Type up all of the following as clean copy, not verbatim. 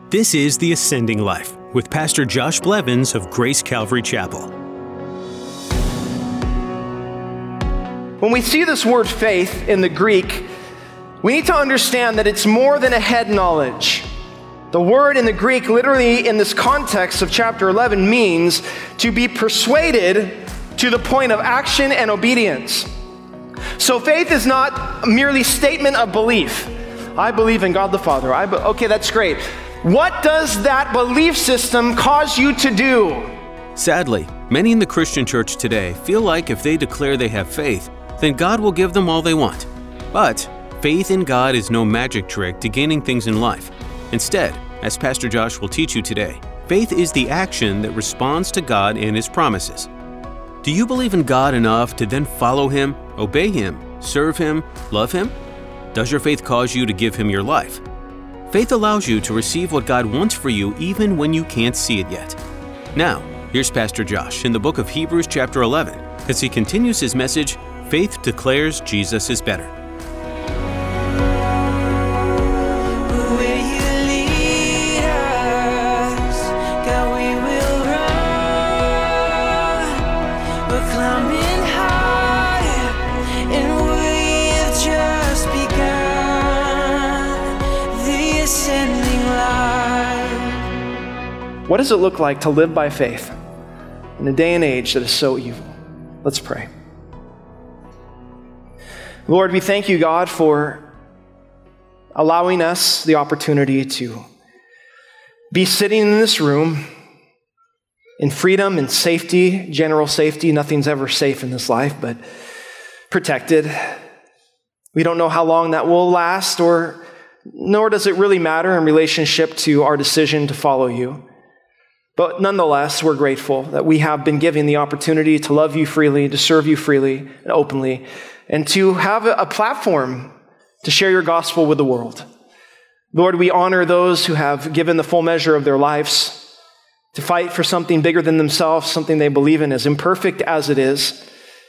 This is The Ascending Life with Pastor Josh Blevins of Grace Calvary Chapel. When we see this word faith in the Greek, we need to understand that it's more than a head knowledge. The word in the Greek, literally in this context of chapter 11, means to be persuaded to the point of action and obedience. So faith is not merely statement of belief. I believe in God the Father. Okay, that's great. What does that belief system cause you to do? Sadly, many in the Christian church today feel like if they declare they have faith, then God will give them all they want. But faith in God is no magic trick to gaining things in life. Instead, as Pastor Josh will teach you today, faith is the action that responds to God and His promises. Do you believe in God enough to then follow Him, obey Him, serve Him, love Him? Does your faith cause you to give Him your life? Faith allows you to receive what God wants for you even when you can't see it yet. Now, here's Pastor Josh in the book of Hebrews chapter 11 as he continues his message, Faith Declares Jesus is Better. What does it look like to live by faith in a day and age that is so evil? Let's pray. Lord, we thank you, God, for allowing us the opportunity to be sitting in this room in freedom and safety, general safety. Nothing's ever safe in this life, but protected. We don't know how long that will last, nor does it really matter in relationship to our decision to follow you. But nonetheless, we're grateful that we have been given the opportunity to love you freely, to serve you freely and openly, and to have a platform to share your gospel with the world. Lord, we honor those who have given the full measure of their lives to fight for something bigger than themselves, something they believe in, as imperfect as it is.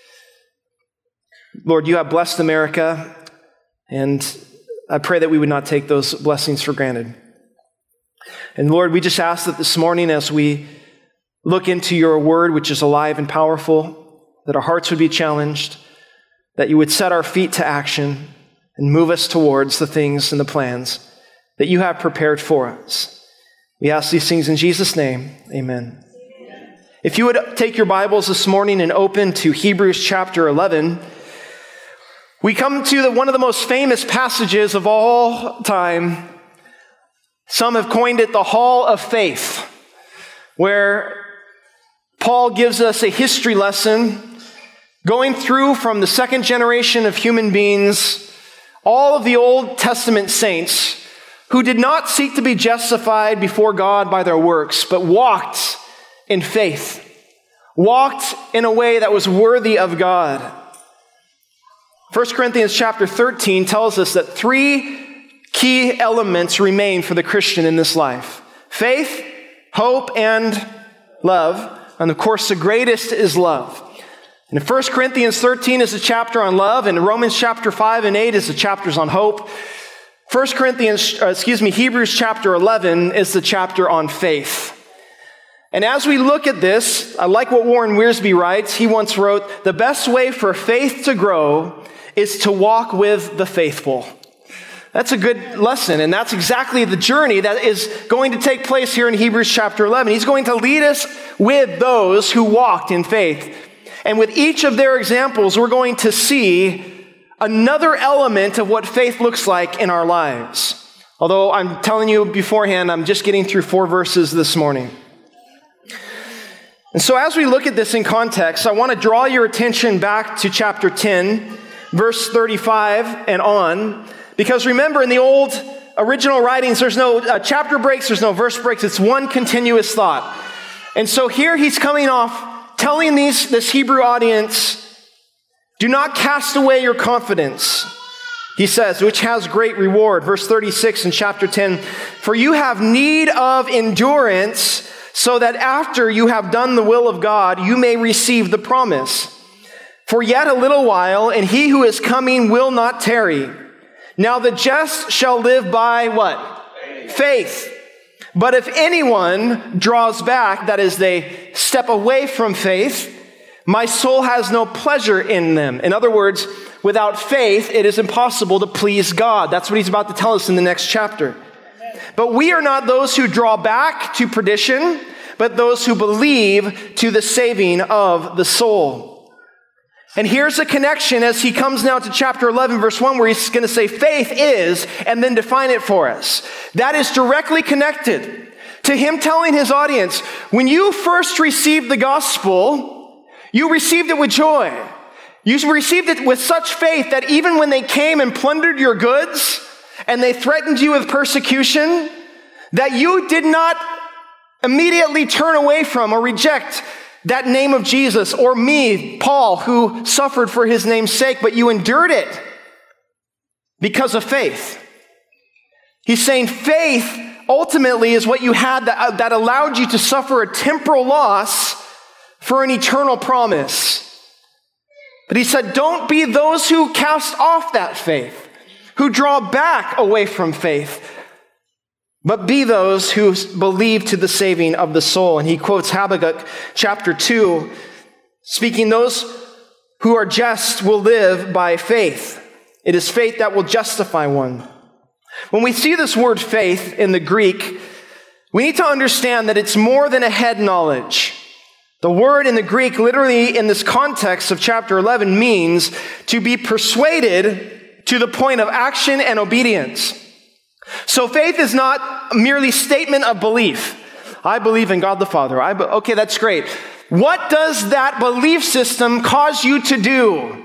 Lord, you have blessed America, and I pray that we would not take those blessings for granted. And Lord, we just ask that this morning as we look into your word, which is alive and powerful, that our hearts would be challenged, that you would set our feet to action and move us towards the things and the plans that you have prepared for us. We ask these things in Jesus' name. Amen. If you would take your Bibles this morning and open to Hebrews chapter 11, we come to one of the most famous passages of all time. Some have coined it the Hall of Faith, where Paul gives us a history lesson going through from the second generation of human beings, all of the Old Testament saints who did not seek to be justified before God by their works, but walked in faith, walked in a way that was worthy of God. 1 Corinthians chapter 13 tells us that three key elements remain for the Christian in this life: faith, hope, and love. And of course, the greatest is love. And 1 Corinthians 13 is a chapter on love, and Romans chapter 5 and 8 is the chapters on hope. Hebrews chapter 11 is the chapter on faith. And as we look at this, I like what Warren Wiersbe writes. He once wrote, "The best way for faith to grow is to walk with the faithful." That's a good lesson, and that's exactly the journey that is going to take place here in Hebrews chapter 11. He's going to lead us with those who walked in faith. And with each of their examples, we're going to see another element of what faith looks like in our lives. Although I'm telling you beforehand, I'm just getting through 4 verses this morning. And so as we look at this in context, I want to draw your attention back to chapter 10, verse 35 and on. Because remember, in the old original writings, there's no chapter breaks, there's no verse breaks, it's one continuous thought. And so here he's coming off telling this Hebrew audience, do not cast away your confidence, he says, which has great reward. Verse 36 in chapter 10, for you have need of endurance, so that after you have done the will of God, you may receive the promise. For yet a little while, and he who is coming will not tarry. Now the just shall live by what? Faith. But if anyone draws back, that is, they step away from faith, my soul has no pleasure in them. In other words, without faith, it is impossible to please God. That's what he's about to tell us in the next chapter. But we are not those who draw back to perdition, but those who believe to the saving of the soul. And here's a connection as he comes now to chapter 11, verse 1, where he's going to say faith is, and then define it for us. That is directly connected to him telling his audience, when you first received the gospel, you received it with joy. You received it with such faith that even when they came and plundered your goods and they threatened you with persecution, that you did not immediately turn away from or reject that name of Jesus, or me, Paul, who suffered for his name's sake, but you endured it because of faith. He's saying faith ultimately is what you had that allowed you to suffer a temporal loss for an eternal promise. But he said, don't be those who cast off that faith, who draw back away from faith, but be those who believe to the saving of the soul. And he quotes Habakkuk chapter 2, speaking, those who are just will live by faith. It is faith that will justify one. When we see this word faith in the Greek, we need to understand that it's more than a head knowledge. The word in the Greek, literally in this context of chapter 11, means to be persuaded to the point of action and obedience. So faith is not merely statement of belief. I believe in God the Father. Okay, that's great. What does that belief system cause you to do?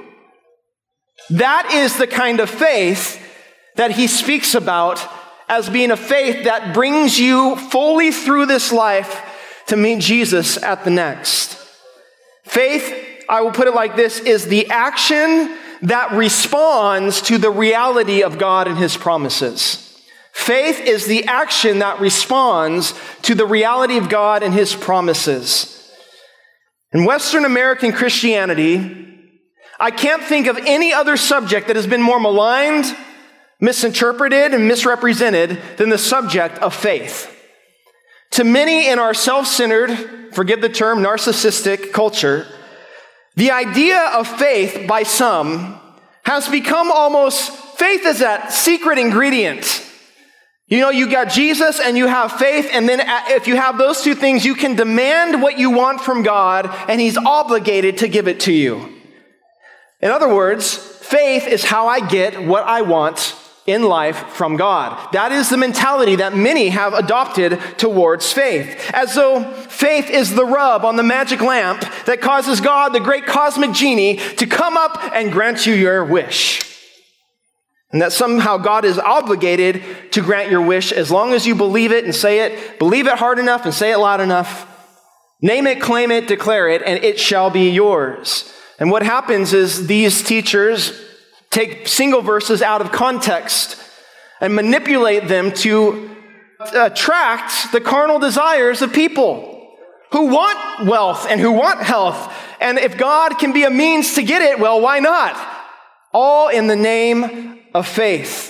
That is the kind of faith that he speaks about as being a faith that brings you fully through this life to meet Jesus at the next. Faith, I will put it like this, is the action that responds to the reality of God and his promises. Faith is the action that responds to the reality of God and his promises. In Western American Christianity, I can't think of any other subject that has been more maligned, misinterpreted, and misrepresented than the subject of faith. To many in our self-centered, forgive the term, narcissistic culture, the idea of faith by some has become almost, faith is that secret ingredient. You know, you got Jesus and you have faith, and then if you have those two things, you can demand what you want from God, and he's obligated to give it to you. In other words, faith is how I get what I want in life from God. That is the mentality that many have adopted towards faith, as though faith is the rub on the magic lamp that causes God, the great cosmic genie, to come up and grant you your wish. And that somehow God is obligated to grant your wish as long as you believe it and say it, believe it hard enough and say it loud enough, name it, claim it, declare it, and it shall be yours. And what happens is these teachers take single verses out of context and manipulate them to attract the carnal desires of people who want wealth and who want health. And if God can be a means to get it, well, why not? All in the name of faith.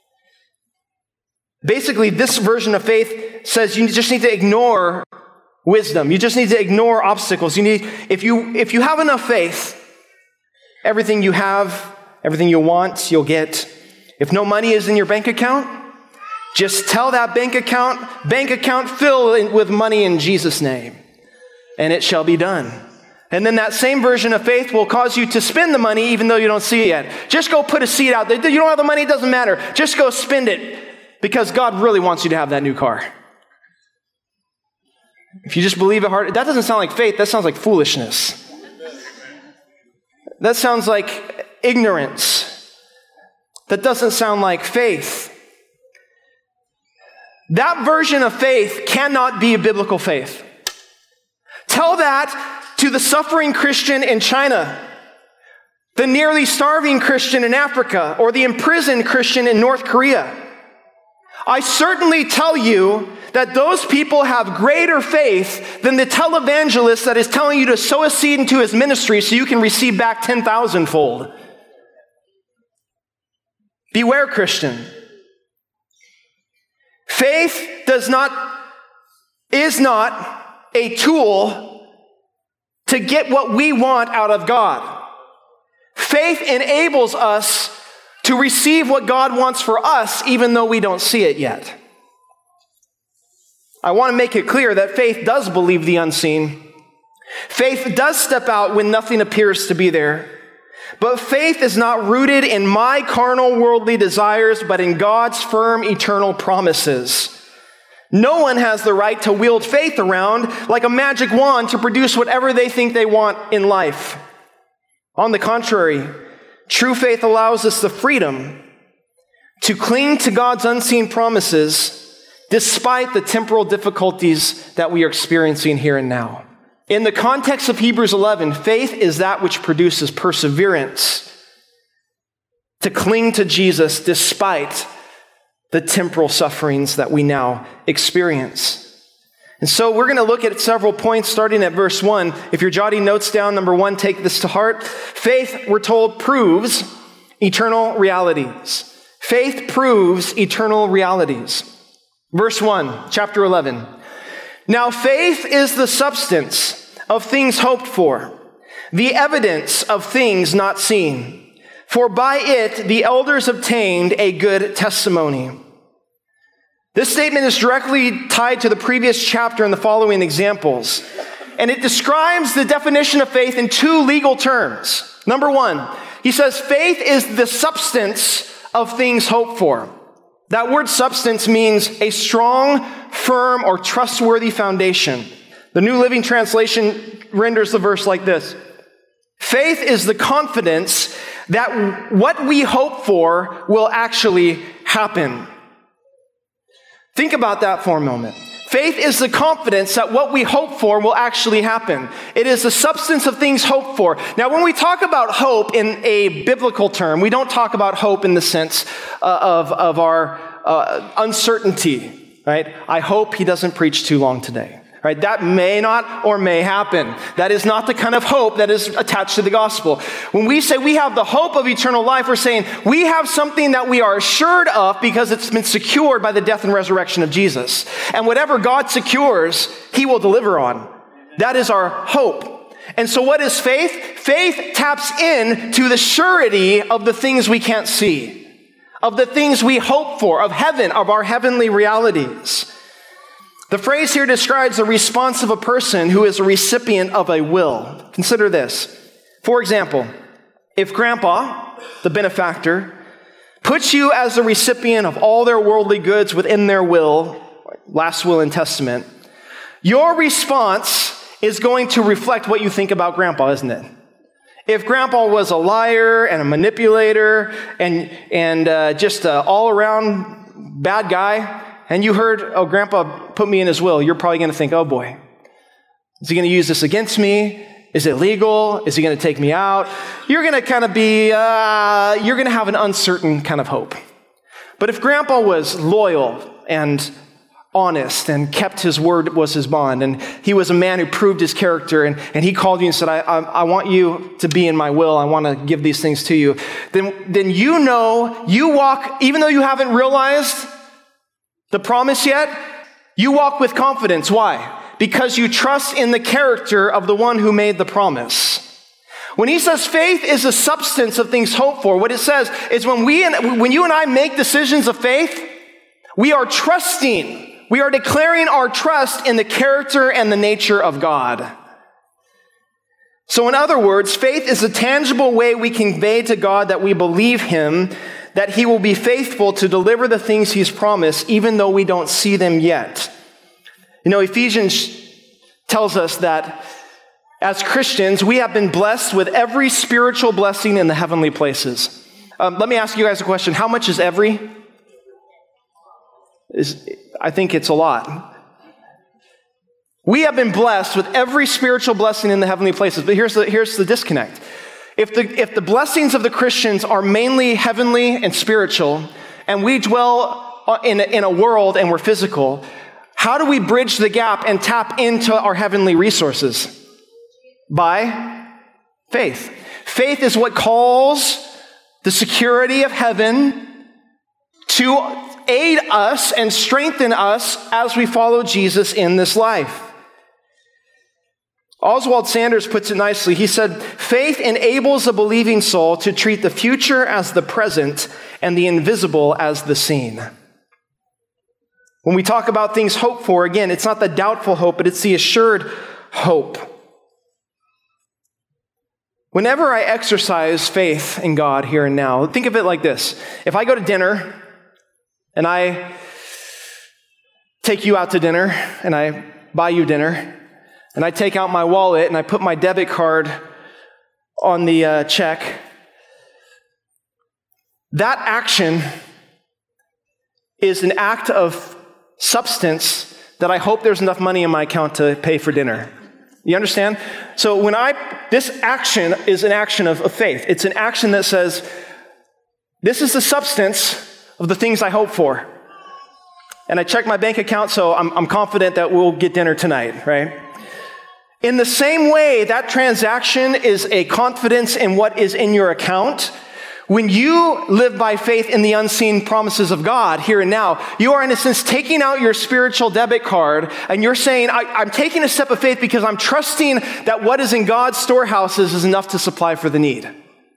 Basically, this version of faith says you just need to ignore wisdom. You just need to ignore obstacles. If you have enough faith, everything you have, everything you want, you'll get. If no money is in your bank account, just tell that bank account, fill it with money in Jesus' name, and it shall be done. And then that same version of faith will cause you to spend the money even though you don't see it yet. Just go put a seed out there. You don't have the money, it doesn't matter. Just go spend it because God really wants you to have that new car. If you just believe it hard, that doesn't sound like faith, that sounds like foolishness. That sounds like ignorance. That doesn't sound like faith. That version of faith cannot be a biblical faith. Tell that to the suffering Christian in China, the nearly starving Christian in Africa, or the imprisoned Christian in North Korea. I certainly tell you that those people have greater faith than the televangelist that is telling you to sow a seed into his ministry so you can receive back 10,000-fold. Beware, Christian. Faith does not is not a tool to get what we want out of God. Faith enables us to receive what God wants for us, even though we don't see it yet. I want to make it clear that faith does believe the unseen. Faith does step out when nothing appears to be there. But faith is not rooted in my carnal worldly desires, but in God's firm eternal promises. No one has the right to wield faith around like a magic wand to produce whatever they think they want in life. On the contrary, true faith allows us the freedom to cling to God's unseen promises despite the temporal difficulties that we are experiencing here and now. In the context of Hebrews 11, faith is that which produces perseverance to cling to Jesus despite the temporal sufferings that we now experience. And so we're going to look at several points starting at verse 1. If you're jotting notes down, number 1, take this to heart. Faith, we're told, proves eternal realities. Faith proves eternal realities. Verse 1, chapter 11. Now faith is the substance of things hoped for, the evidence of things not seen. For by it the elders obtained a good testimony. This statement is directly tied to the previous chapter in the following examples. And it describes the definition of faith in 2 legal terms. Number 1, he says faith is the substance of things hoped for. That word substance means a strong, firm, or trustworthy foundation. The New Living Translation renders the verse like this. Faith is the confidence that what we hope for will actually happen. Think about that for a moment. Faith is the confidence that what we hope for will actually happen. It is the substance of things hoped for. Now, when we talk about hope in a biblical term, we don't talk about hope in the sense of our uncertainty, right? I hope he doesn't preach too long today. Right? That may not or may happen. That is not the kind of hope that is attached to the gospel. When we say we have the hope of eternal life, we're saying we have something that we are assured of because it's been secured by the death and resurrection of Jesus. And whatever God secures, he will deliver on. That is our hope. And so what is faith? Faith taps in to the surety of the things we can't see, of the things we hope for, of heaven, of our heavenly realities. The phrase here describes the response of a person who is a recipient of a will. Consider this. For example, if Grandpa, the benefactor, puts you as the recipient of all their worldly goods within their will, last will and testament, your response is going to reflect what you think about Grandpa, isn't it? If Grandpa was a liar and a manipulator and just an all-around bad guy, and you heard, oh, Grandpa put me in his will, you're probably going to think, oh boy, is he going to use this against me? Is it legal? Is he going to take me out? You're going to kind of be, you're going to have an uncertain kind of hope. But if Grandpa was loyal and honest and kept his word was his bond, and he was a man who proved his character, and he called you and said, I want you to be in my will, I want to give these things to you, then you know, you walk, even though you haven't realized the promise yet, you walk with confidence. Why? Because you trust in the character of the one who made the promise. When he says faith is the substance of things hoped for, what it says is when you and I make decisions of faith, we are trusting, we are declaring our trust in the character and the nature of God. So in other words, faith is a tangible way we convey to God that we believe him, that he will be faithful to deliver the things he's promised, even though we don't see them yet. You know, Ephesians tells us that as Christians, we have been blessed with every spiritual blessing in the heavenly places. Let me ask you guys a question. How much is every? I think it's a lot. We have been blessed with every spiritual blessing in the heavenly places, but here's the disconnect. If the blessings of the Christians are mainly heavenly and spiritual, and we dwell in a world and we're physical, how do we bridge the gap and tap into our heavenly resources? By faith. Faith is what calls the security of heaven to aid us and strengthen us as we follow Jesus in this life. Oswald Sanders puts it nicely. He said, faith enables a believing soul to treat the future as the present and the invisible as the seen. When we talk about things hoped for, again, it's not the doubtful hope, but it's the assured hope. Whenever I exercise faith in God here and now, think of it like this. If I go to dinner and I take you out to dinner and I buy you dinner, and I take out my wallet and I put my debit card on the check, that action is an act of substance that I hope there's enough money in my account to pay for dinner. You understand? So this action is an action of faith. It's an action that says, this is the substance of the things I hope for. And I check my bank account, so I'm confident that we'll get dinner tonight, right? In the same way, that transaction is a confidence in what is in your account. When you live by faith in the unseen promises of God here and now, you are in a sense taking out your spiritual debit card and you're saying, I'm taking a step of faith because I'm trusting that what is in God's storehouses is enough to supply for the need.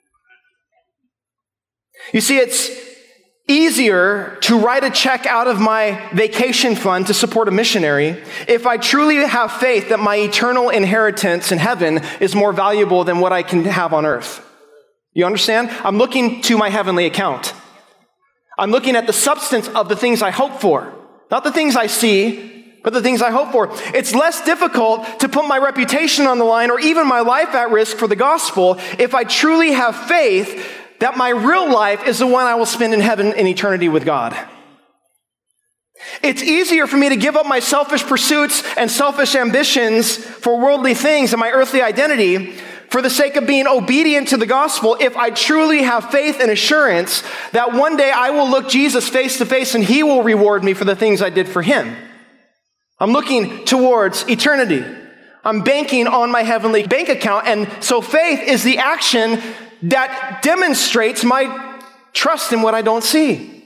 You see, it's easier to write a check out of my vacation fund to support a missionary if I truly have faith that my eternal inheritance in heaven is more valuable than what I can have on earth. You understand? I'm looking to my heavenly account. I'm looking at the substance of the things I hope for, not the things I see, but the things I hope for. It's less difficult to put my reputation on the line or even my life at risk for the gospel if I truly have faith that my real life is the one I will spend in heaven in eternity with God. It's easier for me to give up my selfish pursuits and selfish ambitions for worldly things and my earthly identity for the sake of being obedient to the gospel if I truly have faith and assurance that one day I will look Jesus face to face and he will reward me for the things I did for him. I'm looking towards eternity. I'm banking on my heavenly bank account, and so faith is the action that demonstrates my trust in what I don't see.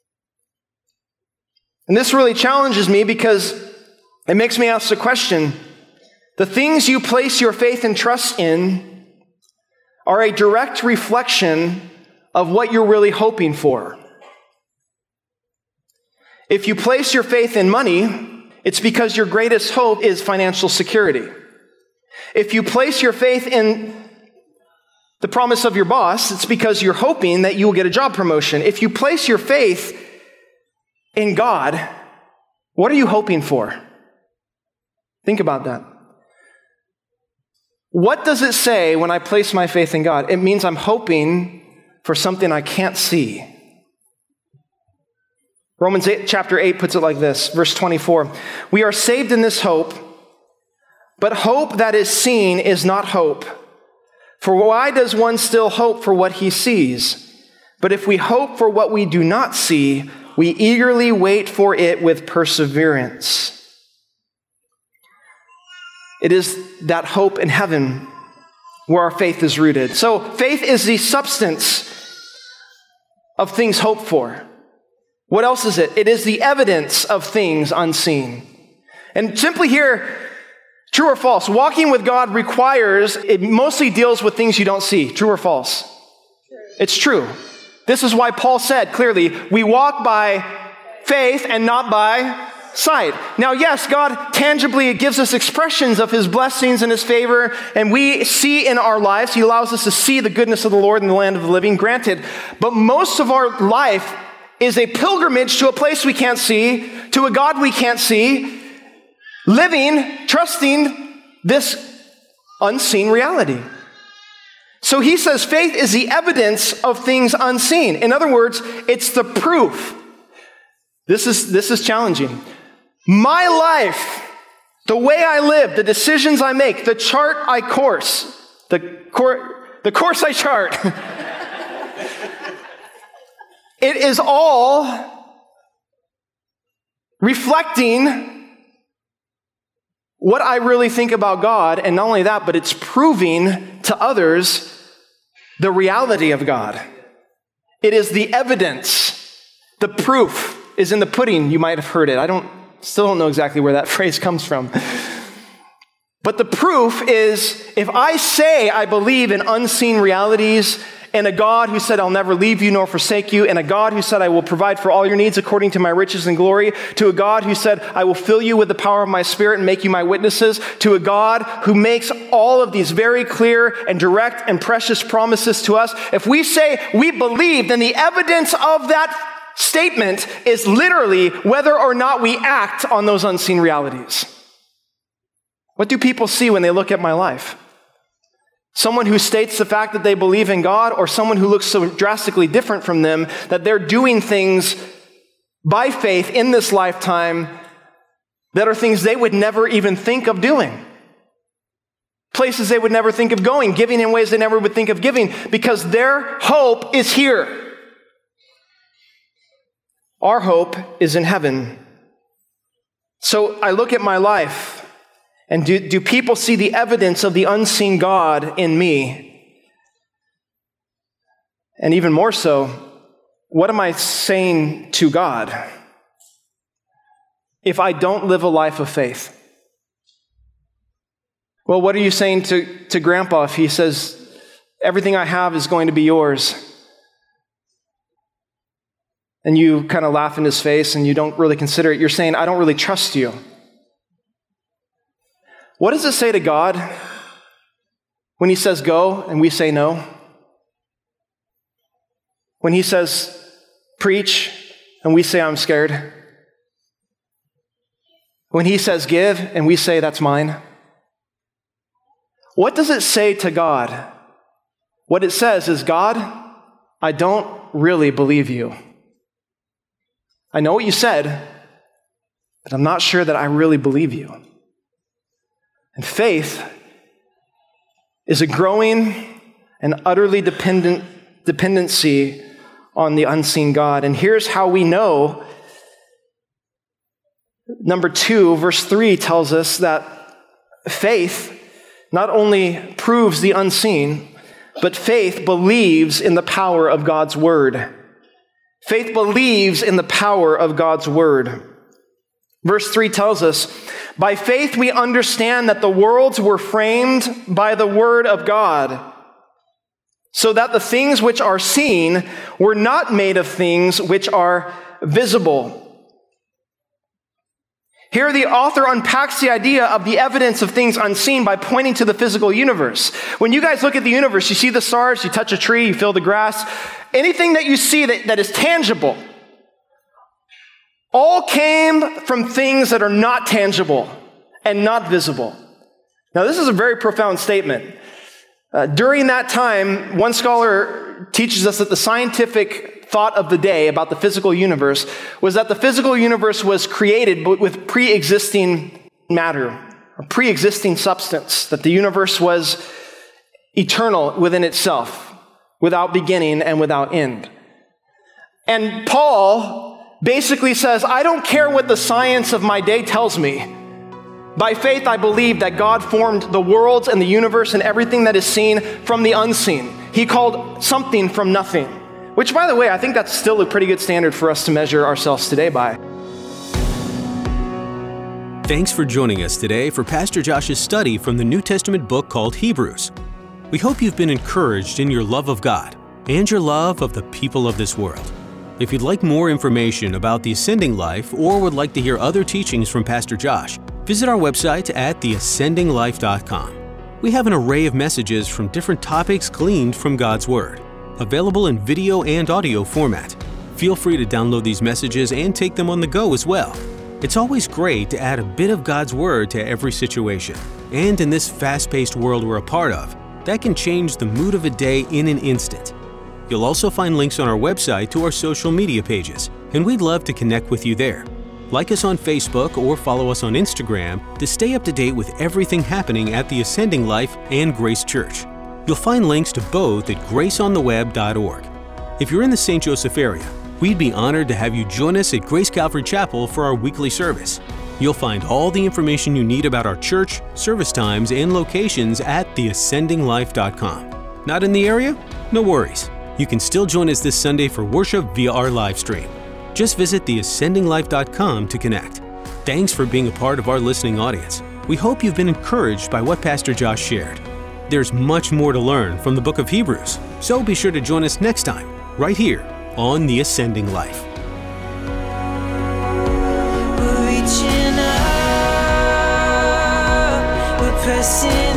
And this really challenges me because it makes me ask the question, the things you place your faith and trust in are a direct reflection of what you're really hoping for. If you place your faith in money, it's because your greatest hope is financial security. If you place your faith in the promise of your boss, it's because you're hoping that you will get a job promotion. If you place your faith in God, what are you hoping for? Think about that. What does it say when I place my faith in God? It means I'm hoping for something I can't see. Romans 8, chapter 8 puts it like this, verse 24. We are saved in this hope, but hope that is seen is not hope. For why does one still hope for what he sees? But if we hope for what we do not see, we eagerly wait for it with perseverance. It is that hope in heaven where our faith is rooted. So faith is the substance of things hoped for. What else is it? It is the evidence of things unseen. And simply here, true or false? Walking with God it mostly deals with things you don't see. True or false? True. It's true. This is why Paul said clearly, we walk by faith and not by sight. Now, yes, God tangibly gives us expressions of his blessings and his favor, and we see in our lives, he allows us to see the goodness of the Lord in the land of the living, granted. But most of our life is a pilgrimage to a place we can't see, to a God we can't see, living, trusting this unseen reality. So he says faith is the evidence of things unseen. In other words, it's the proof. This is challenging. My life, the way I live, the decisions I make, the chart I course, the course I chart, it is all reflecting what I really think about God, and not only that, but it's proving to others the reality of God. It is the evidence The proof is in the pudding. You might have heard it. Still don't know exactly where that phrase comes from. But the proof is, if I say I believe in unseen realities and a God who said, I'll never leave you nor forsake you, and a God who said, I will provide for all your needs according to my riches and glory, to a God who said, I will fill you with the power of my Spirit and make you my witnesses, to a God who makes all of these very clear and direct and precious promises to us. If we say we believe, then the evidence of that statement is literally whether or not we act on those unseen realities. What do people see when they look at my life? Someone who states the fact that they believe in God, or someone who looks so drastically different from them that they're doing things by faith in this lifetime that are things they would never even think of doing. Places they would never think of going, giving in ways they never would think of giving, because their hope is here. Our hope is in heaven. So I look at my life, and do people see the evidence of the unseen God in me? And even more so, what am I saying to God if I don't live a life of faith? Well, what are you saying to Grandpa if he says, everything I have is going to be yours? And you kind of laugh in his face and you don't really consider it. You're saying, I don't really trust you. What does it say to God when he says go and we say no? When he says preach and we say I'm scared? When he says give and we say that's mine? What does it say to God? What it says is, God, I don't really believe you. I know what you said, but I'm not sure that I really believe you. And faith is a growing and utterly dependency on the unseen God. And here's how we know. Number 2, verse 3 tells us that faith not only proves the unseen, but faith believes in the power of God's word. Faith believes in the power of God's word. Verse 3 tells us, by faith we understand that the worlds were framed by the word of God, so that the things which are seen were not made of things which are visible. Here the author unpacks the idea of the evidence of things unseen by pointing to the physical universe. When you guys look at the universe, you see the stars, you touch a tree, you feel the grass. Anything that you see that is tangible, all came from things that are not tangible and not visible. Now, this is a very profound statement. During that time, one scholar teaches us that the scientific thought of the day about the physical universe was that the physical universe was created with pre-existing matter, or pre-existing substance, that the universe was eternal within itself, without beginning and without end. And Paul basically says, I don't care what the science of my day tells me. By faith, I believe that God formed the worlds and the universe and everything that is seen from the unseen. He called something from nothing, which, by the way, I think that's still a pretty good standard for us to measure ourselves today by. Thanks for joining us today for Pastor Josh's study from the New Testament book called Hebrews. We hope you've been encouraged in your love of God and your love of the people of this world. If you'd like more information about the Ascending Life or would like to hear other teachings from Pastor Josh, visit our website at theascendinglife.com. We have an array of messages from different topics gleaned from God's Word, available in video and audio format. Feel free to download these messages and take them on the go as well. It's always great to add a bit of God's Word to every situation. And in this fast-paced world we're a part of, that can change the mood of a day in an instant. You'll also find links on our website to our social media pages, and we'd love to connect with you there. Like us on Facebook or follow us on Instagram to stay up to date with everything happening at the Ascending Life and Grace Church. You'll find links to both at graceontheweb.org. If you're in the St. Joseph area, we'd be honored to have you join us at Grace Calvary Chapel for our weekly service. You'll find all the information you need about our church, service times, and locations at theascendinglife.com. Not in the area? No worries. You can still join us this Sunday for worship via our live stream. Just visit theascendinglife.com to connect. Thanks for being a part of our listening audience. We hope you've been encouraged by what Pastor Josh shared. There's much more to learn from the book of Hebrews, so be sure to join us next time, right here on The Ascending Life. We're reaching up, we're pressing